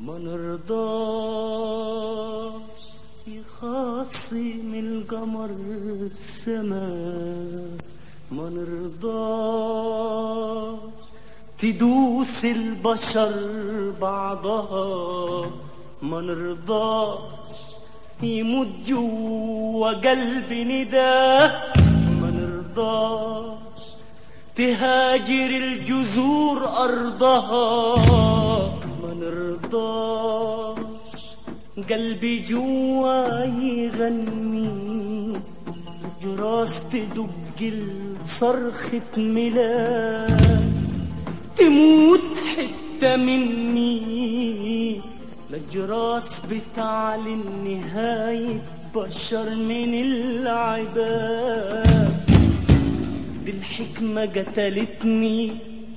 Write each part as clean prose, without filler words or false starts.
ما نرضاش يخاصم القمر السماء، ما نرضاش تدوس البشر بعضها، ما نرضاش يموت جوا قلبي نداه، ما نرضاش تهاجر الجذور أرضها، ما نرضاش قلبي جوا يغني جراس تدق صرخة ميلاد، تموت حتة مني الجراس بتعلن نهاية بشر من العباد. دي الحكمة قتلتني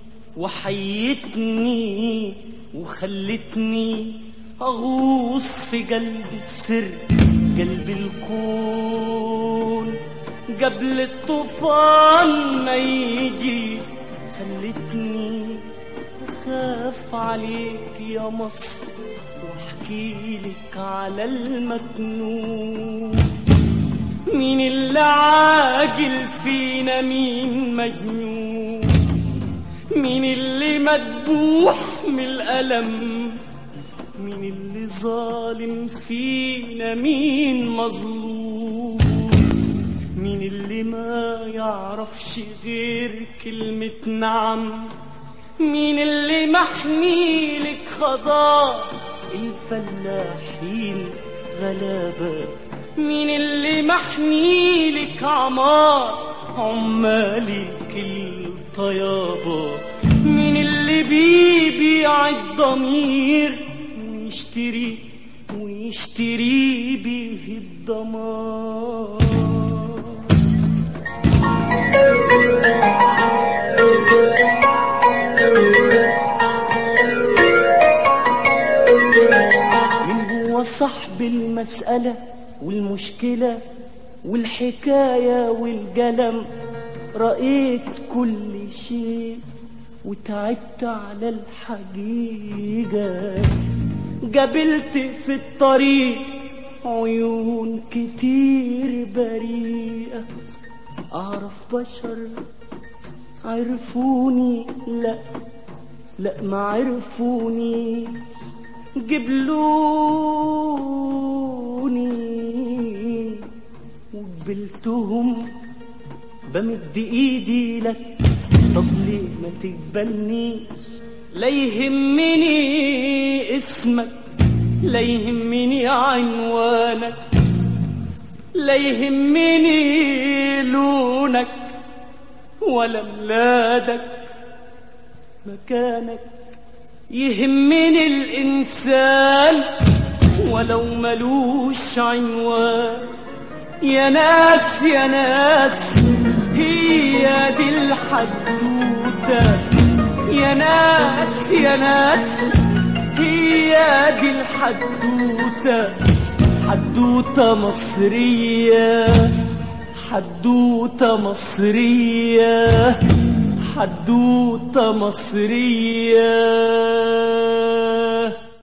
وحيتني وخلتني أغوص في قلب السر، قلب الكون قبل الطوفان ما يجي، خلتني أخاف عليك يا مصر واحكي لك على المكنون. مين اللي عاجل فينا مين مجنون، مين اللي مدبوح من الألم، مين اللي ظالم فينا مين مظلوم، مين اللي ما يعرفش غير كلمة نعم، مين اللي محمي لك خضار الفلاحين غلابة، مين اللي محمي لك عمار عمالك الطيابة، مين اللي بيبيع الضمير ويشتري بيه الدمار. من هو صاحب المسألة والمشكلة والحكاية والقلم، رأيت كل شيء وتعبت على الحقيقة، قابلت في الطريق عيون كتير بريئة، أعرف بشر عرفوني لا ما عرفوني، قبلوني وقبلتهم بمد ايدي لك، طب ليه ما تقبلنيش؟ لا يهمني اسمك، لا يهمني عنوانك، لا يهمني لونك ولا ميلادك مكانك، يهمني الإنسان ولو ملوش عنوان. يا ناس يا ناس هي دي الحدوتة، يا ناس يا ناس هي دي الحدوتة، حدوتة مصرية، حدوتة مصرية، حدوتة مصرية.